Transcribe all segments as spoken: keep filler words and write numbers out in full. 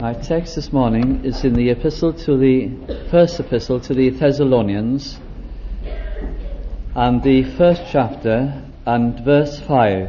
Our text this morning is in the epistle to the first epistle to the Thessalonians, and the first chapter and verse five.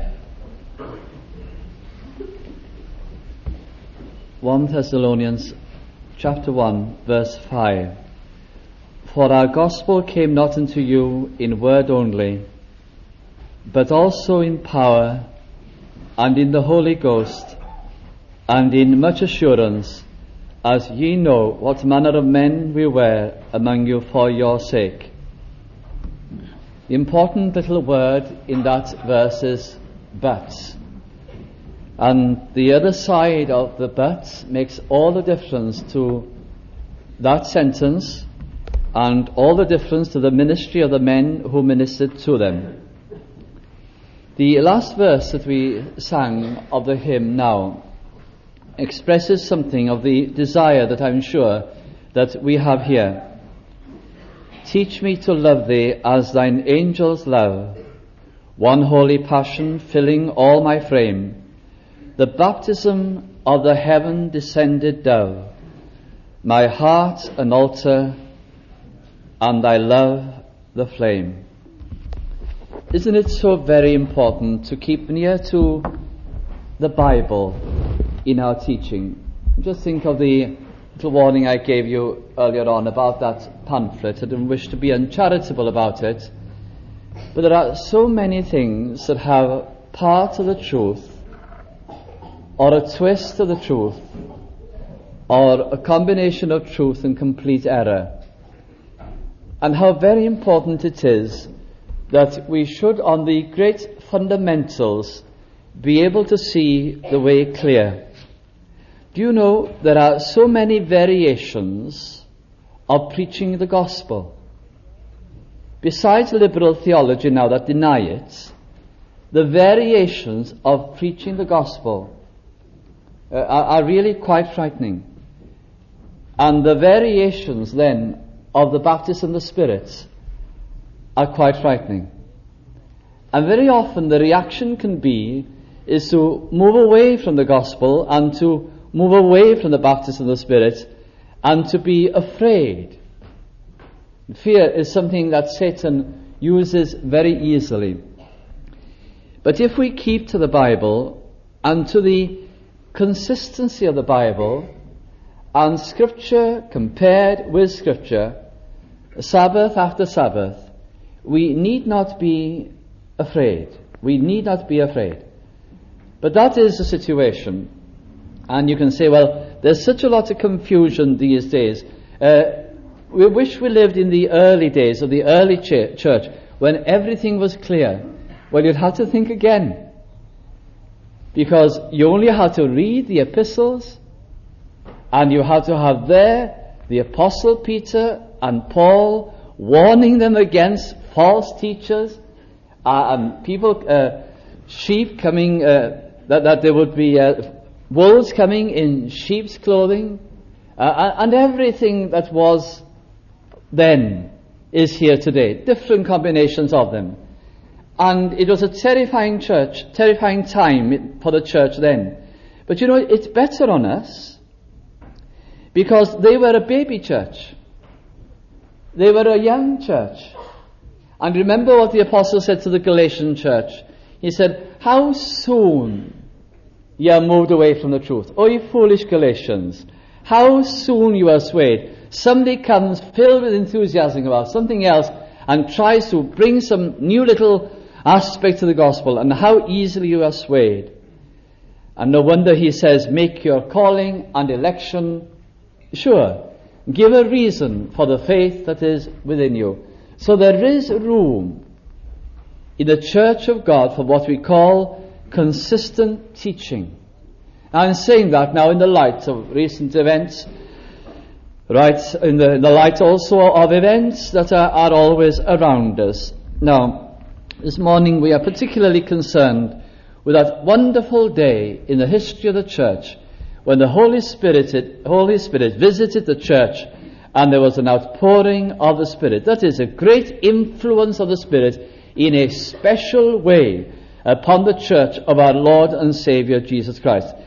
First Thessalonians chapter one verse five. For our gospel came not unto you in word only, but also in power and in the Holy Ghost, and in much assurance, as ye know what manner of men we were among you for your sake. The important little word in that verse is but. And the other side of the but makes all the difference to that sentence and all the difference to the ministry of the men who ministered to them. The last verse that we sang of the hymn now expresses something of the desire that I'm sure that we have here. Teach me to love thee as thine angels love, one holy passion filling all my frame, the baptism of the heaven descended dove, my heart an altar, and thy love the flame. Isn't it so very important to keep near to the Bible in our teaching? Just think of the little warning I gave you earlier on about that pamphlet. I don't wish to be uncharitable about it, but there are so many things that have part of the truth, or a twist of the truth, or a combination of truth and complete error, and how very important it is that we should, on the great fundamentals, be able to see the way clear. Do you know there are so many variations of preaching the gospel? Besides liberal theology now that deny it, the variations of preaching the gospel uh, are, are really quite frightening. And the variations then of the baptism of the Spirit are quite frightening. And very often the reaction can be is to move away from the gospel and to move away from the baptism of the Spirit and to be afraid. Fear is something that Satan uses very easily. But if we keep to the Bible and to the consistency of the Bible and Scripture compared with Scripture, Sabbath after Sabbath, we need not be afraid. We need not be afraid. But that is the situation. And you can say, well, there's such a lot of confusion these days. Uh, we wish we lived in the early days of the early ch- church when everything was clear. Well, you'd have to think again. Because you only had to read the epistles, and you had to have there the Apostle Peter and Paul warning them against false teachers, uh, and people, uh, sheep coming, uh, that, that there would be uh, wolves coming in sheep's clothing, uh, and everything that was then is here today, different combinations of them. And it was a terrifying church, terrifying time for the church then. But you know, it's better on us, because they were a baby church. They were a young church. And remember what the apostle said to the Galatian church. He said, how soon ye are moved away from the truth. O ye foolish Galatians, how soon you are swayed. Somebody comes filled with enthusiasm about something else and tries to bring some new little aspect to the gospel, and how easily you are swayed. And no wonder he says, make your calling and election sure. Give a reason for the faith that is within you. So there is room in the church of God for what we call consistent teaching. I'm saying that now in the light of recent events, right, in the, in the light also of events that are, are always around us. Now, this morning we are particularly concerned with that wonderful day in the history of the church when the Holy Spirit, Holy Spirit visited the church and there was an outpouring of the Spirit. That is a great influence of the Spirit in a special way upon the church of our Lord and Saviour Jesus Christ.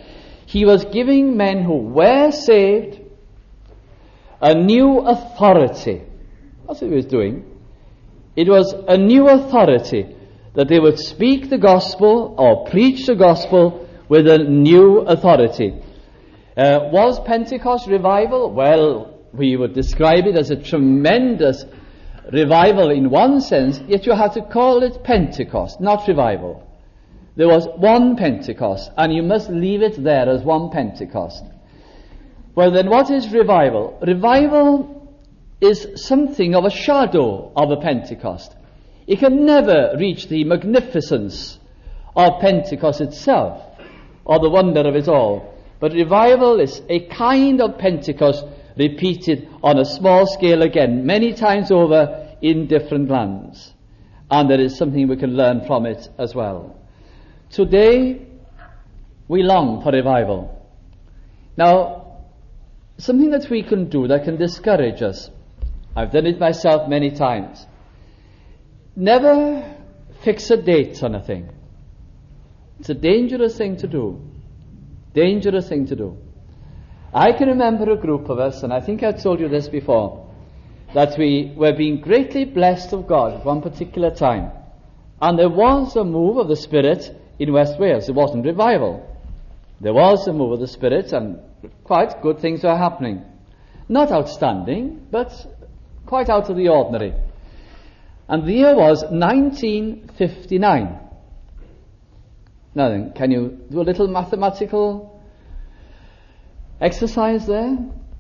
He was giving men who were saved a new authority. That's what he was doing. It was a new authority, that they would speak the gospel or preach the gospel with a new authority. Uh, was Pentecost revival? Well, we would describe it as a tremendous revival in one sense, yet you have to call it Pentecost, not revival. There was one Pentecost, and you must leave it there as one Pentecost. Well, then what is revival? Revival is something of a shadow of a Pentecost. It can never reach the magnificence of Pentecost itself, or the wonder of it all. But revival is a kind of Pentecost repeated on a small scale again, many times over in different lands. And there is something we can learn from it as well. Today, we long for revival. Now, something that we can do that can discourage us, I've done it myself many times. Never fix a date on a thing. It's a dangerous thing to do. Dangerous thing to do. I can remember a group of us, and I think I've told you this before, that we were being greatly blessed of God at one particular time. And there was a move of the Spirit in West Wales. It wasn't revival. There was a move of the Spirit, and quite good things were happening. Not outstanding, but quite out of the ordinary. And the year was nineteen fifty-nine. Now then, can you do a little mathematical exercise there?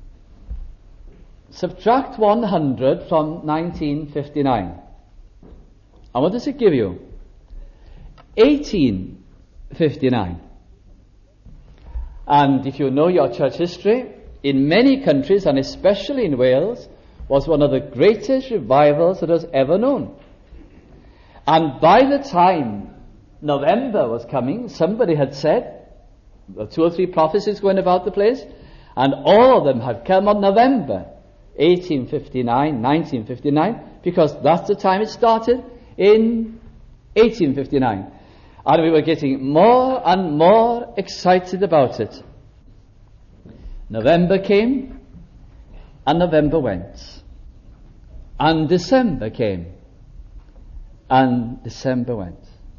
Subtract one hundred from nineteen fifty-nine. And what does it give you? eighteen fifty-nine. And if you know your church history, in many countries, and especially in Wales, was one of the greatest revivals that was ever known. And by the time November was coming, somebody had said, two or three prophecies going about the place, and all of them had come on November eighteen fifty-nine, nineteen fifty-nine, because that's the time it started in eighteen fifty-nine. And we were getting more and more excited about it. November came, and November went. And December came, and December went.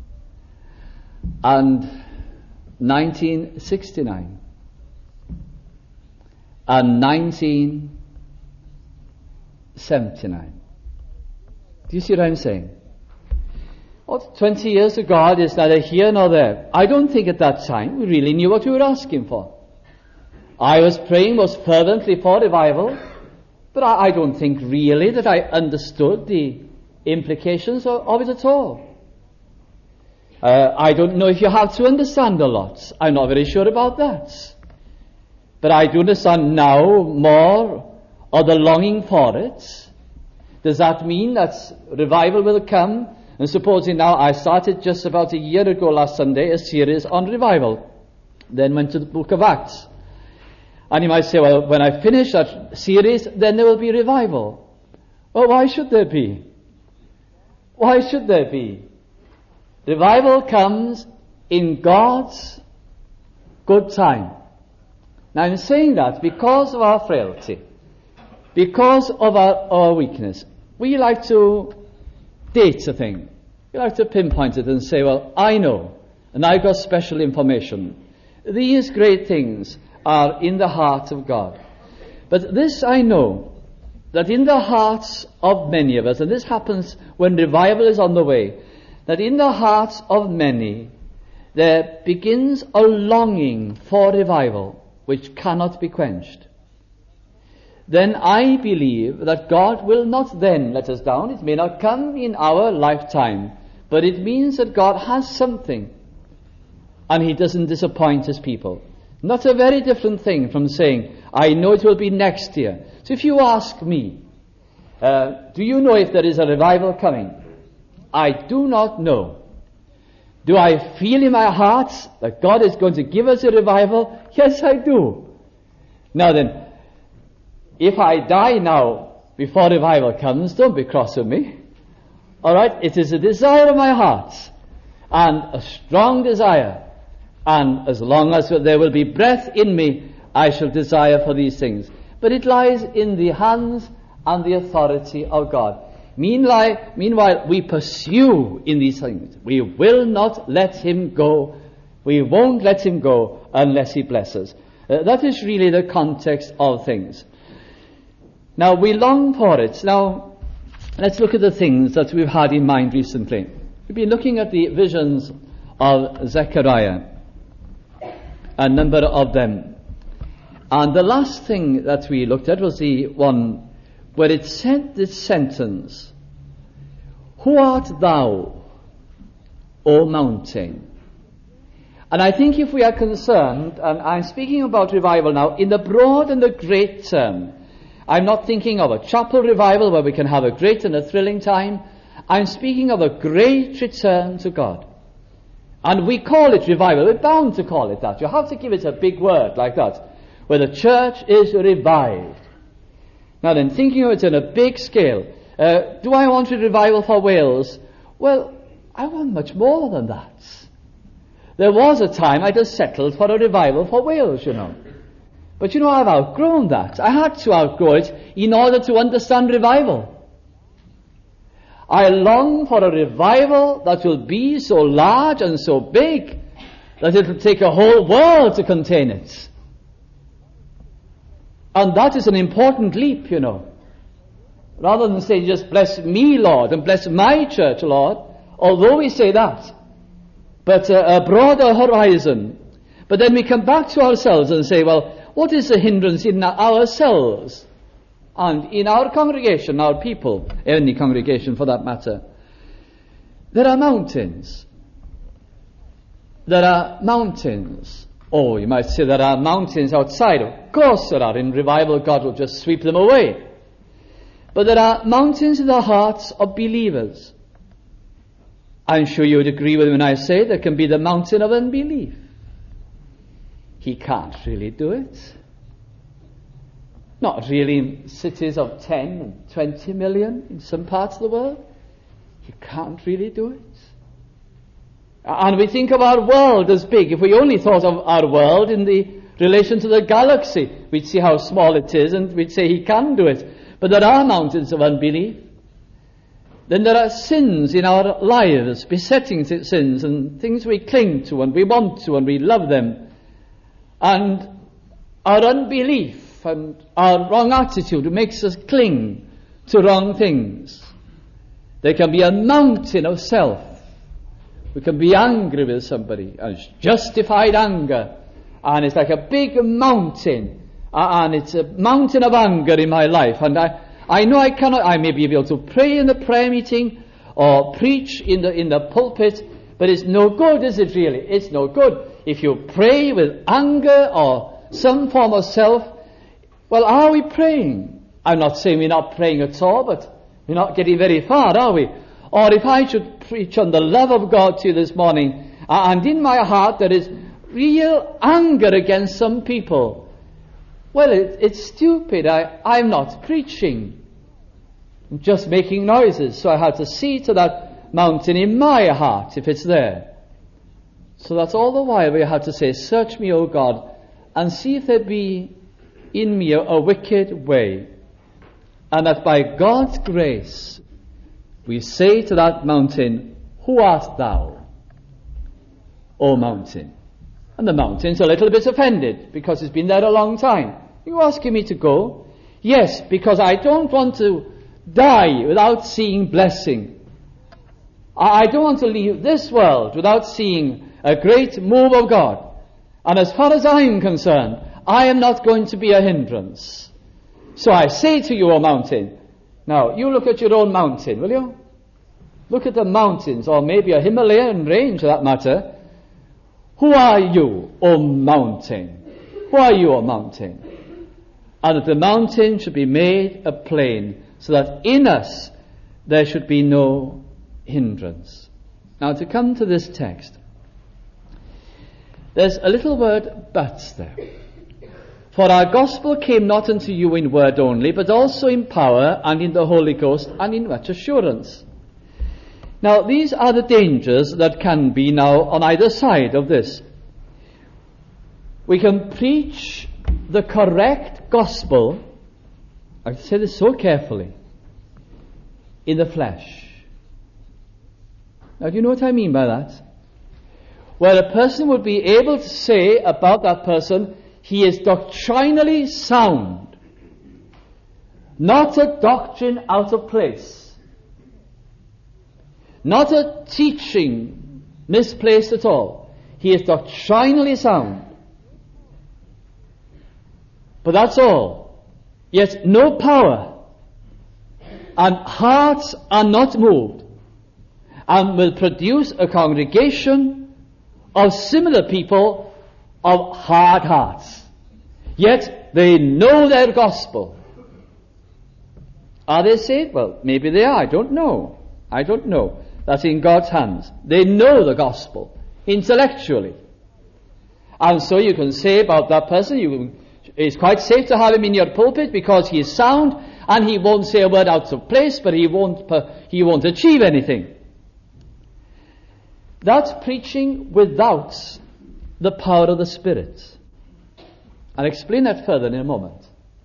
And nineteen sixty-nine, and nineteen seventy-nine. Do you see what I'm saying? Oh, twenty years of God is neither here nor there. I don't think at that time we really knew what we were asking for. I was praying most fervently for revival, but I, I don't think really that I understood the implications of, of it at all. Uh, I don't know if you have to understand a lot. I'm not very sure about that. But I do understand now more of the longing for it. Does that mean that revival will come? And supposing now I started just about a year ago last Sunday a series on revival, then went to the book of Acts. And you might say, well, when I finish that series, then there will be revival. Well, why should there be? Why should there be? Revival comes in God's good time. Now I'm saying that because of our frailty, because of our, our weakness. We like to date a thing. We like to pinpoint it and say, well, I know, and I've got special information. These great things are in the heart of God. But this I know, that in the hearts of many of us, and this happens when revival is on the way, that in the hearts of many there begins a longing for revival which cannot be quenched. Then I believe that God will not then let us down. It may not come in our lifetime, but it means that God has something, and He doesn't disappoint His people. Not a very different thing from saying, I know it will be next year. So if you ask me, uh, do you know if there is a revival coming? I do not know. Do I feel in my heart that God is going to give us a revival? Yes, I do. Now then, if I die now before revival comes, don't be cross with me. All right? It is a desire of my heart, and a strong desire, and as long as there will be breath in me, I shall desire for these things. But it lies in the hands and the authority of God. Meanwhile, meanwhile, we pursue in these things. We will not let him go. We won't let him go unless he blesses. Uh, that is really the context of things. Now, we long for it. Now, let's look at the things that we've had in mind recently. We've been looking at the visions of Zechariah, a number of them. And the last thing that we looked at was the one where it said this sentence, "Who art thou, O mountain?" And I think if we are concerned, and I'm speaking about revival now, in the broad and the great term, I'm not thinking of a chapel revival where we can have a great and a thrilling time. I'm speaking of a great return to God. And we call it revival. We're bound to call it that. You have to give it a big word like that, where the church is revived. Now then, thinking of it on a big scale, uh, do I want a revival for Wales? Well, I want much more than that. There was a time I just settled for a revival for Wales, you know. But you know, I've outgrown that. I had to outgrow it in order to understand revival. I long for a revival that will be so large and so big that it will take a whole world to contain it. And that is an important leap, you know. Rather than say, just bless me, Lord, and bless my church, Lord, although we say that, but uh, a broader horizon. But then we come back to ourselves and say, well, what is the hindrance in ourselves and in our congregation, our people, any congregation for that matter? There are mountains. There are mountains. Oh, you might say there are mountains outside. Of course there are. In revival, God will just sweep them away. But there are mountains in the hearts of believers. I'm sure you would agree with me when I say there can be the mountain of unbelief. He can't really do it. Not really in cities of ten and twenty million in some parts of the world. He can't really do it. And we think of our world as big. If we only thought of our world in the relation to the galaxy, we'd see how small it is and we'd say he can do it. But there are mountains of unbelief. Then there are sins in our lives, besetting sins and things we cling to and we want to and we love them. And our unbelief and our wrong attitude makes us cling to wrong things. There can be a mountain of self. We can be angry with somebody, and it's justified anger, and it's like a big mountain, and it's a mountain of anger in my life, and I, I know I cannot, I may be able to pray in the prayer meeting, or preach in the, in the pulpit, but it's no good, is it really? It's no good. If you pray with anger or some form of self, well, are we praying? I'm not saying we're not praying at all, but we're not getting very far, are we? Or if I should preach on the love of God to you this morning, and in my heart there is real anger against some people, well, it, it's stupid. I, I'm not preaching. I'm just making noises. So I had to see to that mountain in my heart, if it's there. So that's all the while we had to say, search me, O God, and see if there be in me a, a wicked way, and that by God's grace we say to that mountain, who art thou, O mountain? And the mountain's a little bit offended, because it's been there a long time. You asking me to go? Yes, because I don't want to die without seeing blessing. I, I don't want to leave this world without seeing a great move of God. And as far as I'm concerned, I am not going to be a hindrance. So I say to you, O mountain, now you look at your own mountain, will you? Look at the mountains, or maybe a Himalayan range for that matter. Who are you, O mountain? Who are you, O mountain? And that the mountain should be made a plain, so that in us there should be no hindrance. Now to come to this text, there's a little word but there. For our gospel came not unto you in word only, but also in power and in the Holy Ghost and in much assurance. Now these are the dangers that can be now on either side of this. We can preach the correct gospel, I say this so carefully, in the flesh. Now, do you know what I mean by that? Where a person would be able to say about that person, he is doctrinally sound, not a doctrine out of place, not a teaching misplaced at all. He is doctrinally sound. But that's all. Yet no power, and hearts are not moved, and will produce a congregation of similar people of hard hearts. Yet they know their gospel. Are they saved? Well, maybe they are. I don't know. I don't know. That's in God's hands. They know the gospel intellectually. And so you can say about that person, you, it's quite safe to have him in your pulpit because he is sound and he won't say a word out of place, but he won't, he won't achieve anything. That's preaching without the power of the Spirit. I'll explain that further in a moment.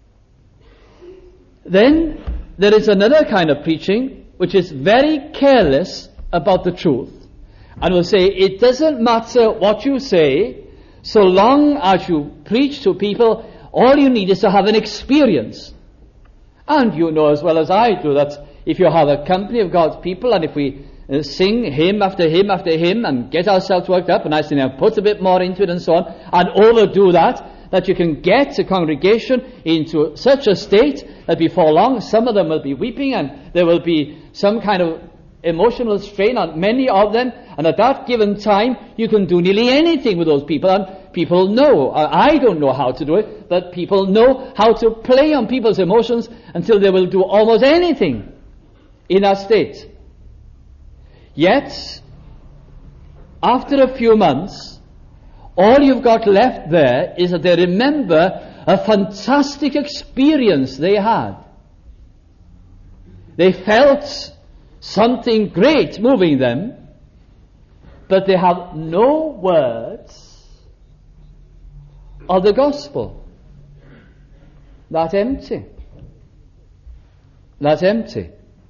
Then there is another kind of preaching which is very careless about the truth, and will say it doesn't matter what you say, so long as you preach to people, all you need is to have an experience. And you know as well as I do that if you have a company of God's people, and if we uh, sing hymn after hymn after hymn and get ourselves worked up, and I say now put a bit more into it and so on, and overdo that, that you can get a congregation into such a state that before long some of them will be weeping and there will be some kind of emotional strain on many of them, and at that given time you can do nearly anything with those people, and people know, I don't know how to do it, but people know how to play on people's emotions until they will do almost anything in that state. Yet, after a few months, all you've got left there is that they remember a fantastic experience they had. They felt something great moving them, but they have no words of the gospel. That's empty. That's empty.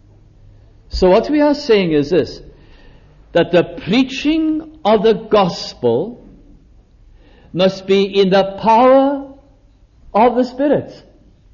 So what we are saying is this, that the preaching of the gospel must be in the power of the Spirit.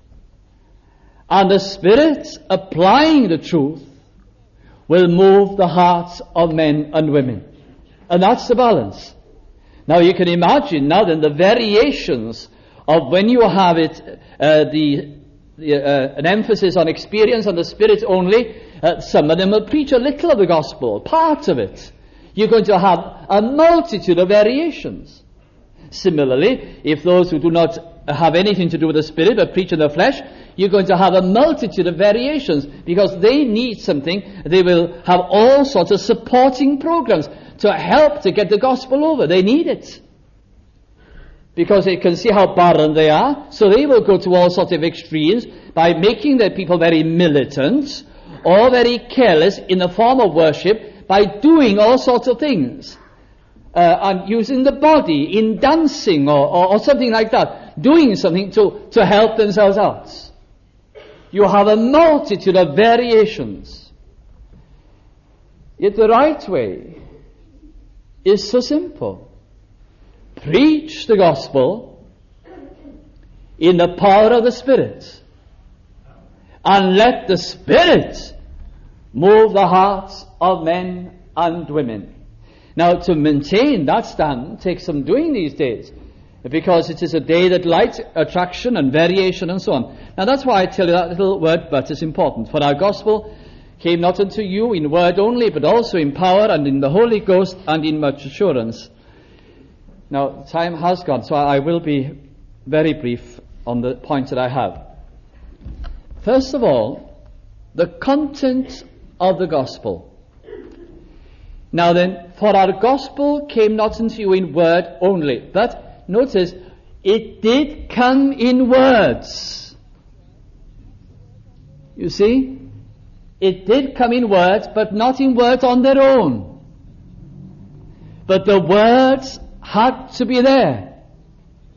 And the Spirit applying the truth will move the hearts of men and women. And that's the balance. Now you can imagine now then the variations of when you have it, uh, the, the uh, an emphasis on experience and the Spirit only. Uh, some of them will preach a little of the gospel, part of it. You're going to have a multitude of variations. Similarly, if those who do not have anything to do with the Spirit but preach in the flesh, you're going to have a multitude of variations because they need something. They will have all sorts of supporting programs to help to get the gospel over. They need it because they can see how barren they are, so they will go to all sorts of extremes by making their people very militant or very careless in the form of worship by doing all sorts of things. Uh, and using the body in dancing or, or, or something like that, doing something to, to help themselves out. You have a multitude of variations. Yet the right way is so simple. Preach the gospel in the power of the Spirit, and let the Spirit move the hearts of men and women. Now, to maintain that stand takes some doing these days, because it is a day that likes attraction and variation and so on. Now, that's why I tell you that little word "but" is important. For our gospel came not unto you in word only, but also in power and in the Holy Ghost and in much assurance. Now, time has gone, so I will be very brief on the points that I have. First of all, the content of the gospel. Now then, for our gospel came not unto you in word only, but notice, it did come in words. You see? It did come in words, but not in words on their own. But the words had to be there.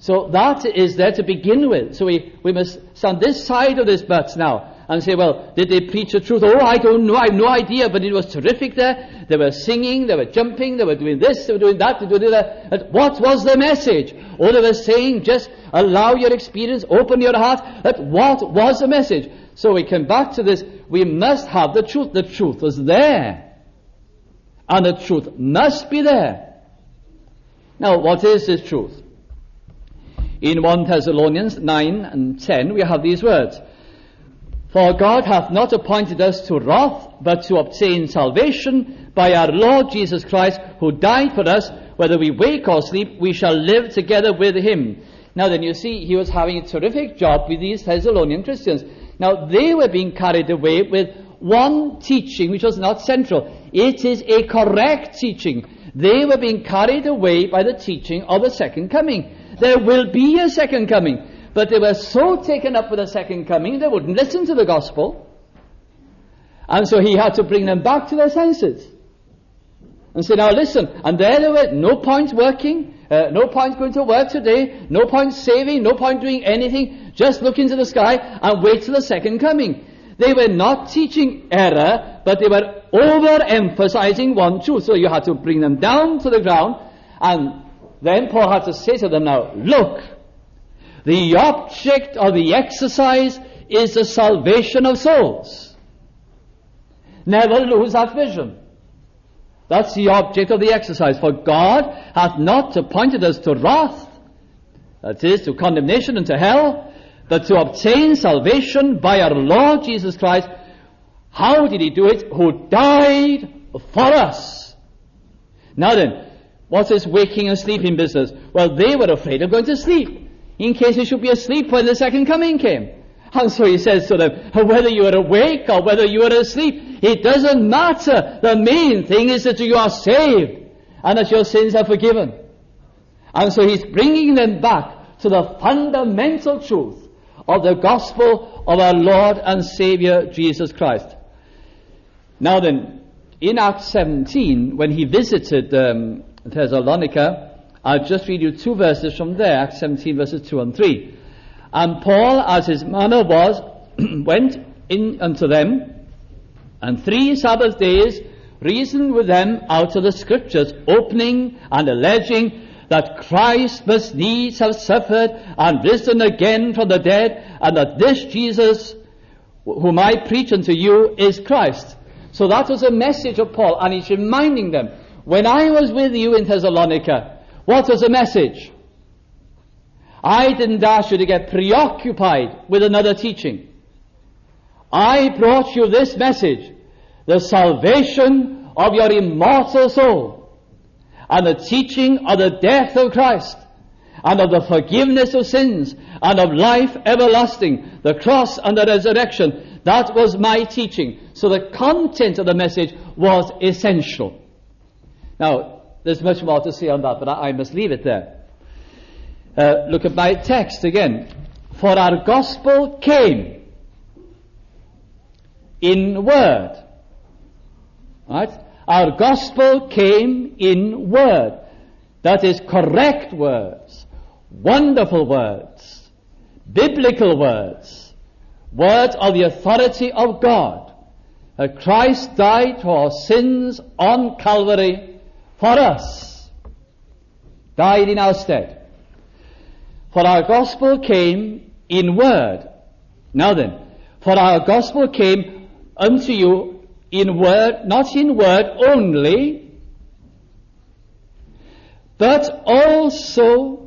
So that is there to begin with. So we, we must stand this side of this but now and say, well, did they preach the truth? Oh, I don't know, I have no idea, but it was terrific there. They were singing, they were jumping, they were doing this, they were doing that, they were doing that. But what was the message? Oh, they were saying, just allow your experience, open your heart. But what was the message? So we come back to this, we must have the truth. The truth was there. And the truth must be there. Now, what is this truth? In First Thessalonians nine and ten, we have these words. For God hath not appointed us to wrath, but to obtain salvation by our Lord Jesus Christ, who died for us. Whether we wake or sleep, we shall live together with him. Now then, you see, he was having a terrific job with these Thessalonian Christians. Now, they were being carried away with one teaching which was not central. It is a correct teaching. They were being carried away by the teaching of the second coming. There will be a second coming. But they were so taken up with the second coming, they wouldn't listen to the gospel. And so he had to bring them back to their senses. And say, now listen, and there they were, no point working, uh, no point going to work today, no point saving, no point doing anything, just look into the sky and wait till the second coming. They were not teaching error, but they were overemphasizing one truth. So you had to bring them down to the ground, and then Paul had to say to them, now, look, the object of the exercise is the salvation of souls. Never lose that vision. That's the object of the exercise. For God hath not appointed us to wrath, that is, to condemnation and to hell, but to obtain salvation by our Lord Jesus Christ. How did he do it? Who died for us. Now then, what's this waking and sleeping business? Well, they were afraid of going to sleep, in case they should be asleep when the second coming came. And so he says to them, whether you are awake or whether you are asleep, it doesn't matter. The main thing is that you are saved and that your sins are forgiven. And so he's bringing them back to the fundamental truth of the gospel of our Lord and Savior Jesus Christ. Now then, in Acts seventeen, when he visited um, Thessalonica, I'll just read you two verses from there, Acts seventeen verses two and three. And Paul, as his manner was, went in unto them, and three Sabbath days reasoned with them out of the Scriptures, opening and alleging that Christ must needs have suffered and risen again from the dead, and that this Jesus, whom I preach unto you, is Christ. So that was a message of Paul, and he's reminding them, when I was with you in Thessalonica, what was the message? I didn't ask you to get preoccupied with another teaching. I brought you this message, the salvation of your immortal soul, and the teaching of the death of Christ, and of the forgiveness of sins, and of life everlasting, the cross and the resurrection. That was my teaching. So the content of the message was essential. Now, there's much more to say on that, but I, I must leave it there. Uh, look at my text again. For our gospel came in word. Right? Our gospel came in word. That is correct words, wonderful words, biblical words, words of the authority of God. That Christ died for our sins on Calvary for us. Died in our stead. For our gospel came in word. Now then, for our gospel came unto you in word, not in word only, but also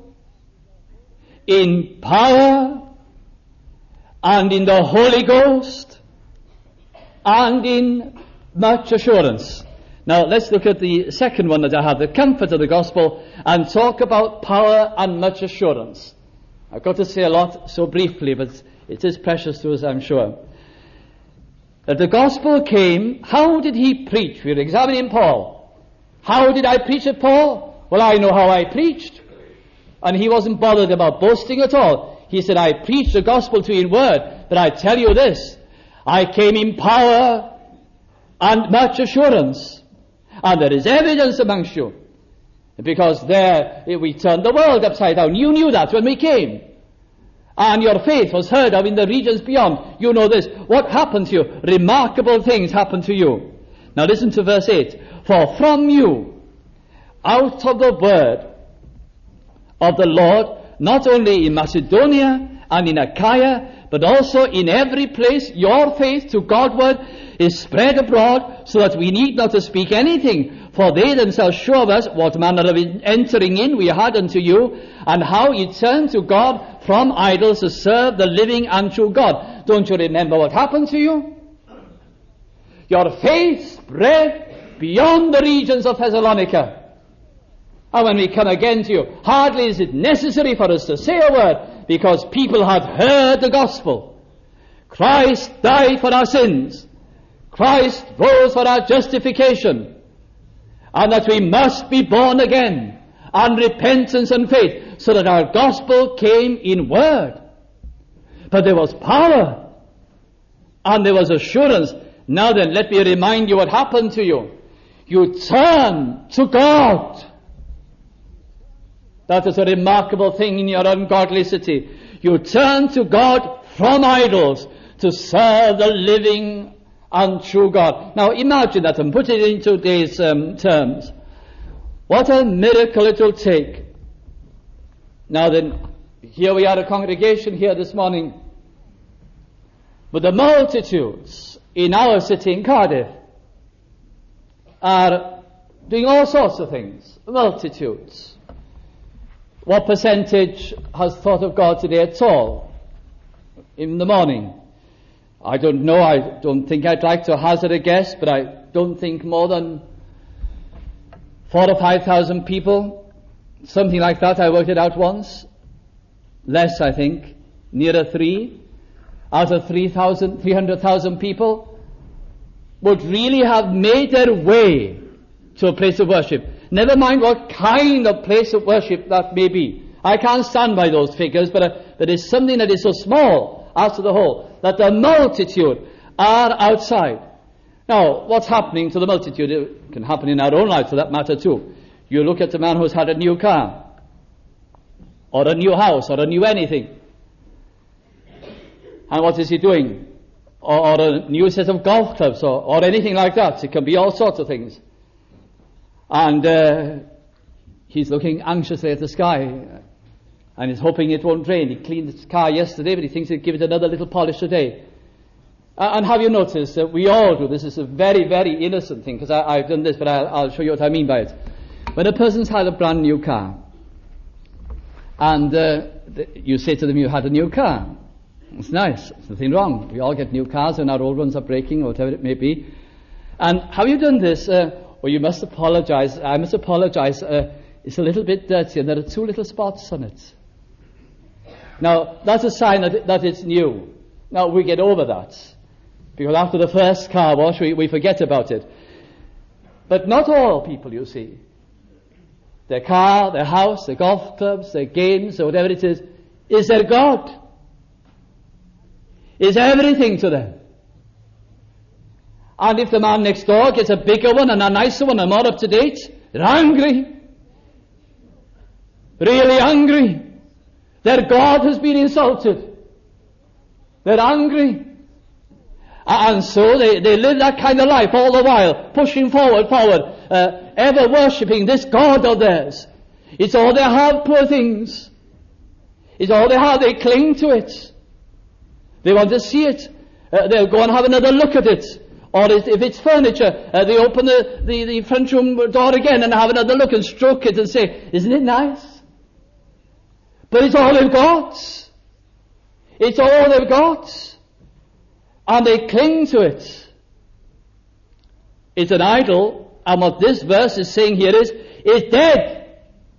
in power and in the Holy Ghost and in much assurance. Now let's look at the second one that I have, the comfort of the gospel, and talk about power and much assurance. I've got to say a lot so briefly, but it is precious to us, I'm sure. That the gospel came, how did he preach? We're examining Paul. How did I preach at Paul? Well, I know how I preached. And he wasn't bothered about boasting at all. He said, I preached the gospel to you in word, but I tell you this, I came in power and much assurance. And there is evidence amongst you. Because there we turned the world upside down. You knew that when we came. And your faith was heard of in the regions beyond. You know this. What happened to you? Remarkable things happened to you. Now listen to verse eight. For from you, out of the word of the Lord, not only in Macedonia and in Achaia, but also in every place, your faith to Godward is spread abroad, so that we need not to speak anything. For they themselves show us what manner of entering in we had unto you, and how ye turned to God from idols to serve the living and true God. Don't you remember what happened to you? Your faith spread beyond the regions of Thessalonica. And when we come again to you, hardly is it necessary for us to say a word, because people had heard the gospel. Christ died for our sins. Christ rose for our justification. And that we must be born again, and repentance and faith, so that our gospel came in word. But there was power, and there was assurance. Now then, let me remind you what happened to you. You turned to God. That is a remarkable thing in your ungodly city. You turn to God from idols to serve the living and true God. Now imagine that and put it into today's um, terms. What a miracle it will take. Now then, here we are, a congregation here this morning, but the multitudes in our city in Cardiff are doing all sorts of things. Multitudes. What percentage has thought of God today at all in the morning? I don't know. I don't think I'd like to hazard a guess, but I don't think more than four or five thousand people, something like that. I worked it out once. Less, I think, nearer three out of three thousand, three hundred thousand people would really have made their way to a place of worship. Never mind what kind of place of worship that may be. I can't stand by those figures, but, uh, but it's something that is so small as to the whole, that the multitude are outside. Now, what's happening to the multitude? It can happen in our own lives for that matter too. You look at a man who's had a new car, or a new house, or a new anything. And what is he doing? Or, or a new set of golf clubs, or, or anything like that. It can be all sorts of things. And uh, he's looking anxiously at the sky, and he's hoping it won't rain. He cleaned his car yesterday, but he thinks he'll give it another little polish today. Uh, and have you noticed that we all do? This is a very, very innocent thing, because I've done this, but I'll, I'll show you what I mean by it. When a person's had a brand new car, and uh, the, you say to them, you had a new car. It's nice. There's nothing wrong. We all get new cars when our old ones are breaking, or whatever it may be. And have you done this? Uh, well, you must apologize. I must apologize. Uh, it's a little bit dirty, and there are two little spots on it. Now, that's a sign that, it, that it's new. Now, we get over that, because after the first car wash, we, we forget about it. But not all people, you see. Their car, their house, their golf clubs, their games, or whatever it is, is their God. Is everything to them. And if the man next door gets a bigger one and a nicer one and more up to date, they're angry. Really angry. Their God has been insulted. They're angry. And so they, they live that kind of life all the while, pushing forward, forward, uh, ever worshipping this God of theirs. It's all they have, poor things. It's all they have, they cling to it. They want to see it. Uh, they'll go and have another look at it. Or if it's furniture, uh, they open the, the, the front room door again and have another look and stroke it and say, isn't it nice? But it's all they've got. It's all they've got. And they cling to it. It's an idol, and what this verse is saying here is, it's dead.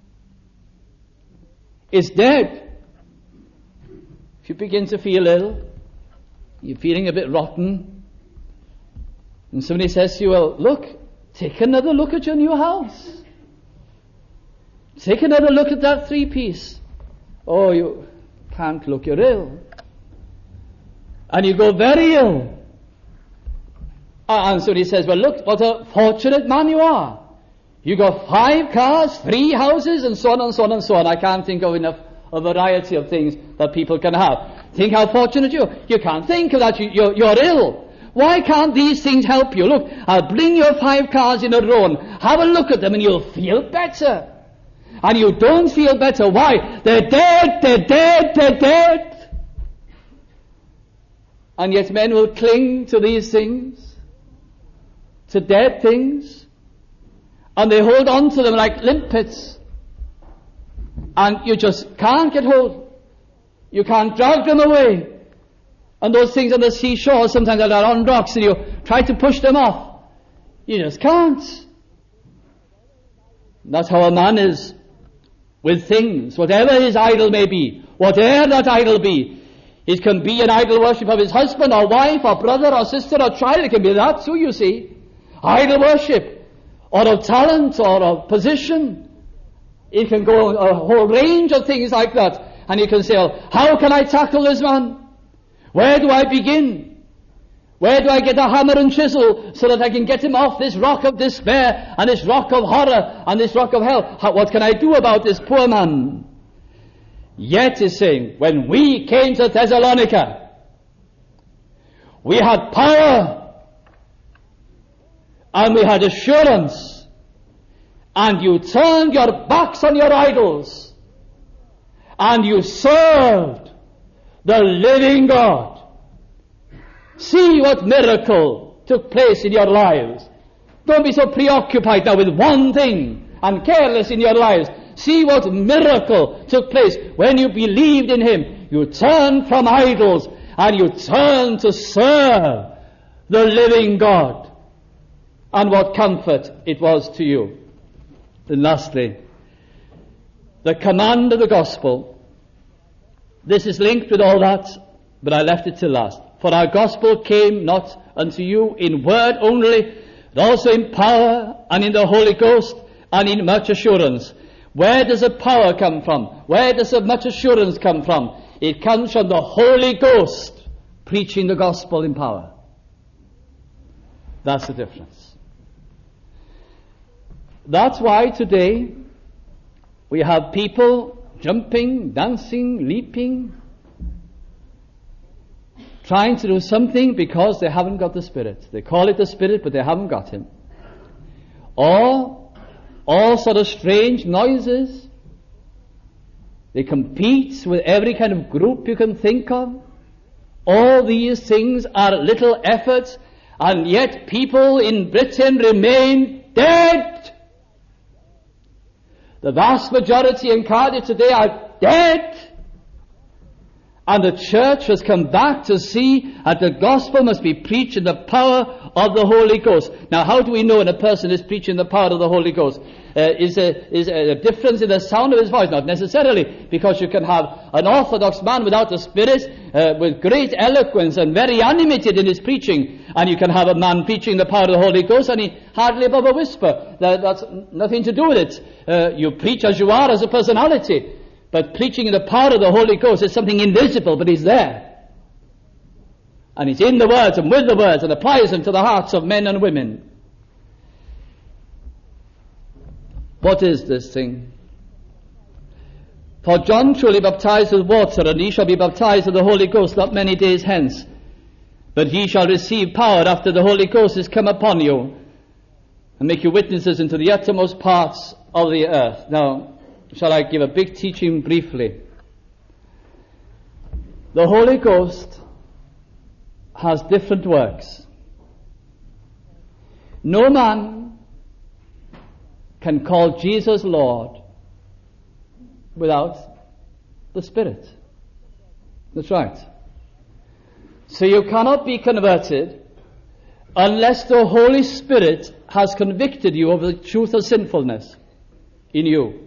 It's dead. If you begin to feel ill, you're feeling a bit rotten, and somebody says to you, well, look, take another look at your new house. Take another look at that three-piece. Oh, you can't look, you're ill. And you go very ill. And so he says, well, look, what a fortunate man you are. You got five cars, three houses, and so on and so on and so on. I can't think of enough a variety of things that people can have. Think how fortunate you are. You can't think of that. You, you're, you're ill. Why can't these things help you? Look, I'll bring your five cars in a row and have a look at them and you'll feel better. And you don't feel better. Why? They're dead, they're dead, they're dead. And yet men will cling to these things, to dead things, and they hold on to them like limpets. And you just can't get hold. You can't drag them away. And those things on the seashore, sometimes they're on rocks, and you try to push them off. You just can't. That's how a man is with things, whatever his idol may be, whatever that idol be. It can be an idol worship of his husband or wife or brother or sister or child. It can be that too, you see. Idol worship, or of talent, or of position. It can go a whole range of things like that. And you can say, oh, how can I tackle this man? Where do I begin? Where do I get a hammer and chisel so that I can get him off this rock of despair and this rock of horror and this rock of hell? How, what can I do about this poor man? Yet he's saying, when we came to Thessalonica, we had power and we had assurance, and you turned your backs on your idols and you served the living God. See what miracle took place in your lives. Don't be so preoccupied now with one thing and careless in your lives. See what miracle took place when you believed in Him. You turned from idols and you turned to serve the living God. And what comfort it was to you. And lastly, the command of the gospel. This is linked with all that, but I left it till last. For our gospel came not unto you in word only, but also in power and in the Holy Ghost and in much assurance. Where does the power come from? Where does the much assurance come from? It comes from the Holy Ghost preaching the gospel in power. That's the difference. That's why today we have people jumping, dancing, leaping, trying to do something because they haven't got the Spirit. They call it the Spirit, but they haven't got Him. Or all sort of strange noises. They compete with every kind of group you can think of. All these things are little efforts, and yet people in Britain remain dead. The vast majority in Cardiff today are dead. And the church has come back to see that the gospel must be preached in the power of the Holy Ghost. Now, how do we know when a person is preaching the power of the Holy Ghost? Uh, is, a, is a difference in the sound of his voice? Not necessarily, because you can have an orthodox man without the Spirit, uh, with great eloquence and very animated in his preaching, and you can have a man preaching the power of the Holy Ghost and he hardly above a whisper. That, that's nothing to do with it. Uh, you preach as you are, as a personality. But preaching in the power of the Holy Ghost is something invisible, but He's there. And He's in the words and with the words and applies them to the hearts of men and women. What is this thing? For John truly baptized with water, and he shall be baptized with the Holy Ghost not many days hence. But ye shall receive power after the Holy Ghost is come upon you, and make you witnesses into the uttermost parts of the earth. Now, shall I give a big teaching briefly? The Holy Ghost has different works. No man can call Jesus Lord without the Spirit. That's right. So you cannot be converted unless the Holy Spirit has convicted you of the truth of sinfulness in you.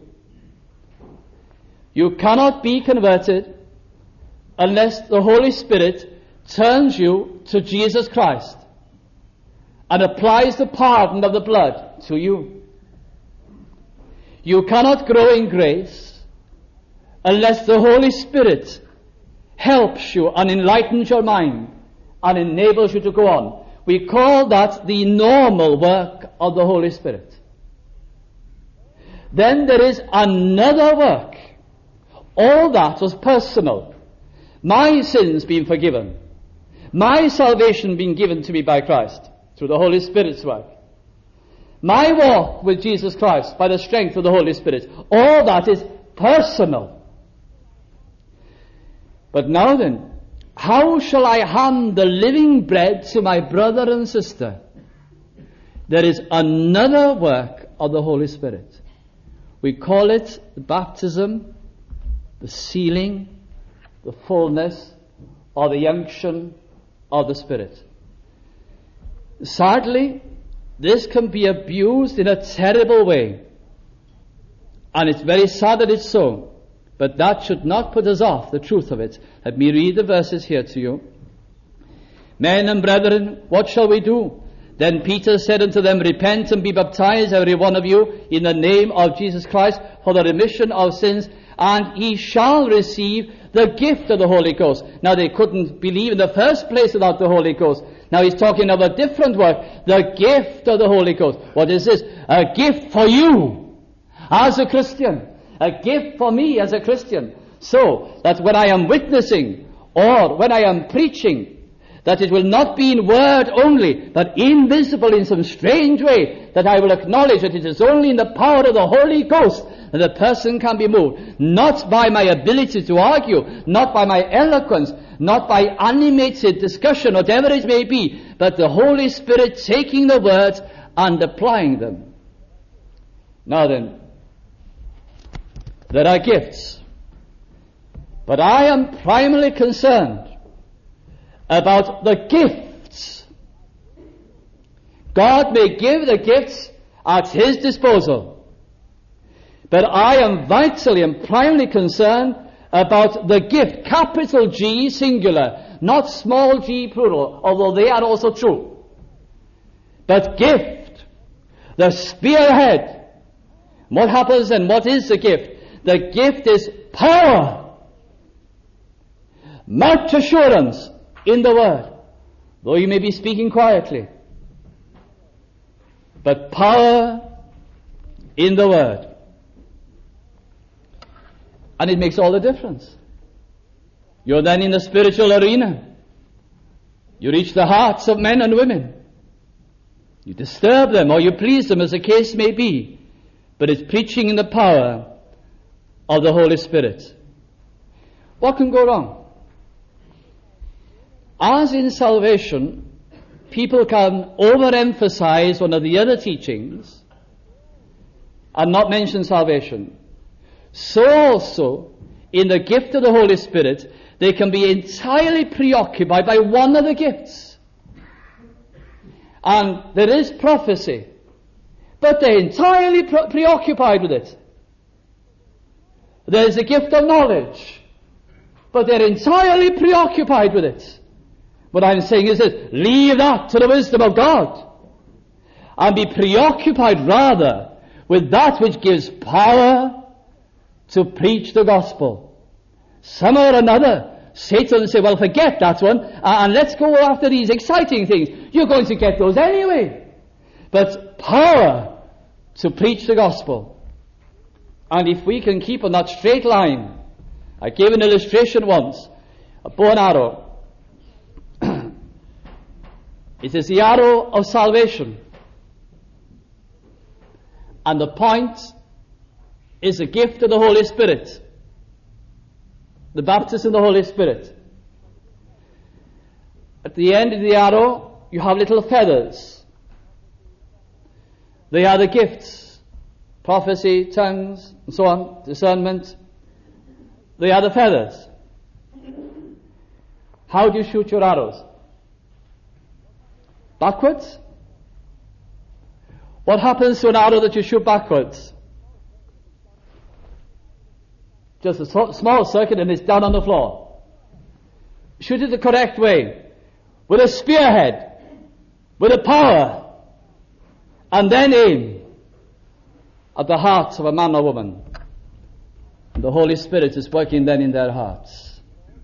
You cannot be converted unless the Holy Spirit turns you to Jesus Christ and applies the pardon of the blood to you. You cannot grow in grace unless the Holy Spirit helps you and enlightens your mind and enables you to go on. We call that the normal work of the Holy Spirit. Then there is another work. All that was personal. My sins being forgiven. My salvation being given to me by Christ through the Holy Spirit's work. My walk with Jesus Christ by the strength of the Holy Spirit. All that is personal. But now then, how shall I hand the living bread to my brother and sister? There is another work of the Holy Spirit. We call it the baptism, the sealing, the fullness, or the unction of the Spirit. Sadly, this can be abused in a terrible way. And it's very sad that it's so. But that should not put us off the truth of it. Let me read the verses here to you. Men and brethren, what shall we do? Then Peter said unto them, Repent and be baptized, every one of you, in the name of Jesus Christ, for the remission of sins, and ye shall receive the gift of the Holy Ghost. Now they couldn't believe in the first place without the Holy Ghost. Now he's talking of a different work, the gift of the Holy Ghost. What is this? A gift for you as a Christian. A gift for me as a Christian. So that when I am witnessing or when I am preaching, that it will not be in word only, but invisible in some strange way, that I will acknowledge that it is only in the power of the Holy Ghost that a person can be moved. Not by my ability to argue, not by my eloquence, not by animated discussion, whatever it may be, but the Holy Spirit taking the words and applying them. Now then, there are gifts, but I am primarily concerned about the gifts. God may give the gifts at His disposal, but I am vitally and primarily concerned about the gift, capital G singular, not small g plural, although they are also true. But gift, the spearhead. What happens and what is the gift? The gift is power, much assurance in the word, though you may be speaking quietly, but power in the word. And it makes all the difference. You're then in the spiritual arena. You reach the hearts of men and women. You disturb them or you please them, as the case may be, but it's preaching in the power of the Holy Spirit. What can go wrong? As in salvation, people can overemphasize one of the other teachings and not mention salvation. So also, in the gift of the Holy Spirit, they can be entirely preoccupied by one of the gifts. And there is prophecy, but they're entirely pre- preoccupied with it. There's the gift of knowledge, but they're entirely preoccupied with it. What I'm saying is this: leave that to the wisdom of God, and be preoccupied rather with that which gives power to preach the gospel. Somehow or another, Satan will say, well, forget that one, and let's go after these exciting things. You're going to get those anyway. But power to preach the gospel. And if we can keep on that straight line, I gave an illustration once, a bow and arrow. It is the arrow of salvation. And the point is the gift of the Holy Spirit. The baptism of the Holy Spirit. At the end of the arrow, you have little feathers. They are the gifts. Prophecy, tongues, and so on, discernment. They are the feathers. How do you shoot your arrows? Backwards? What happens to an arrow that you shoot backwards? Just a so- small circuit and it's down on the floor. Shoot it the correct way, with a spearhead, with a power, and then aim at the heart of a man or woman. And the Holy Spirit is working then in their hearts.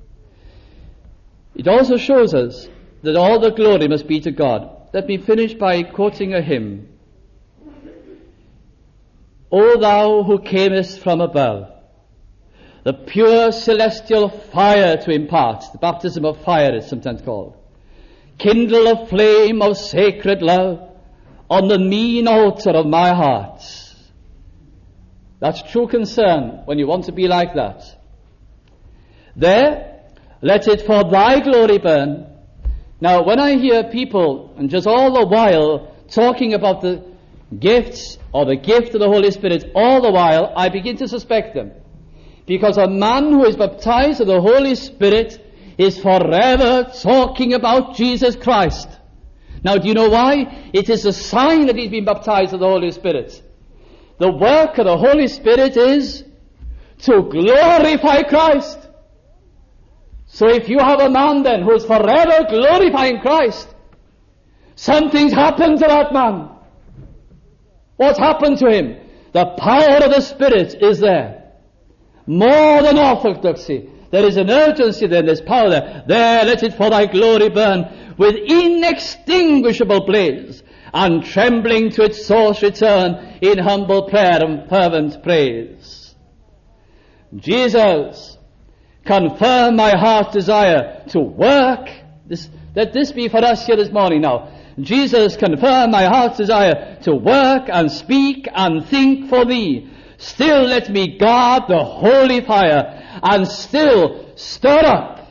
It also shows us that all the glory must be to God. Let me finish by quoting a hymn. O thou who camest from above, the pure celestial fire to impart, the baptism of fire is sometimes called, kindle a flame of sacred love on the mean altar of my heart. That's true concern when you want to be like that. There, let it for thy glory burn. Now, when I hear people, and just all the while, talking about the gifts or the gift of the Holy Spirit, all the while, I begin to suspect them. Because a man who is baptized with the Holy Spirit is forever talking about Jesus Christ. Now, do you know why? It is a sign that he's been baptized with the Holy Spirit. The work of the Holy Spirit is to glorify Christ. So if you have a man then who is forever glorifying Christ, something's happened to that man. What's happened to him? The power of the Spirit is there. More than orthodoxy. There is an urgency there, there's power there. There, let it for thy glory burn with inextinguishable blaze, and trembling to its source return in humble prayer and fervent praise. Jesus, confirm my heart's desire to work. This, let this be for us here this morning now. Jesus, confirm my heart's desire to work and speak and think for thee. Still let me guard the holy fire, and still stir up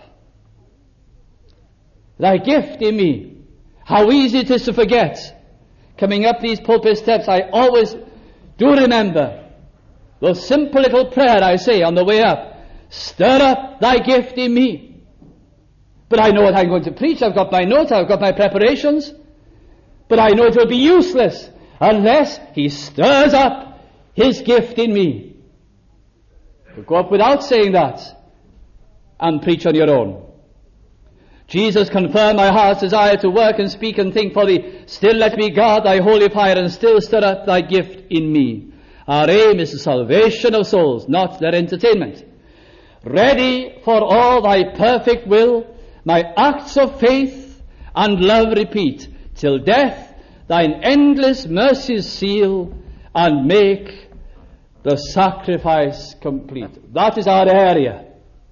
thy gift in me. How easy it is to forget. Coming up these pulpit steps, I always do remember the simple little prayer I say on the way up. Stir up thy gift in me. But I know what I'm going to preach. I've got my notes, I've got my preparations. But I know it will be useless unless he stirs up his gift in me. You go up without saying that and preach on your own. Jesus, confirm my heart's desire to work and speak and think for thee. Still let me guard thy holy fire, and still stir up thy gift in me. Our aim is the salvation of souls, not their entertainment. Ready for all thy perfect will, my acts of faith and love repeat, till death thine endless mercies seal, and make the sacrifice complete. That is our area.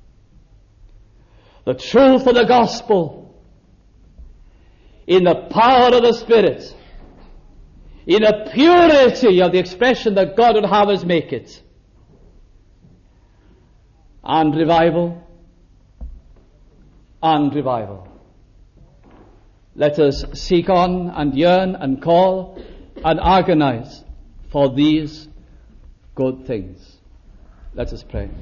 The truth of the gospel in the power of the Spirit, in the purity of the expression that God would have us make it. And revival, and revival. Let us seek on and yearn and call and agonize for these good things. Let us pray.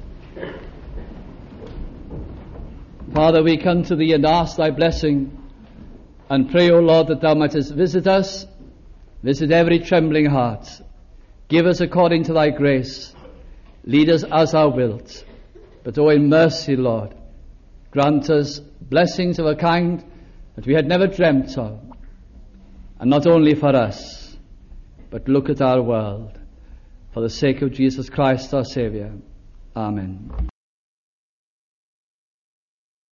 Father, we come to thee and ask thy blessing, and pray, O Lord, that thou mightest visit us, visit every trembling heart. Give us according to thy grace. Lead us as thou wilt. But, O in mercy, Lord, grant us blessings of a kind that we had never dreamt of. And not only for us, but look at our world. For the sake of Jesus Christ, our Saviour. Amen.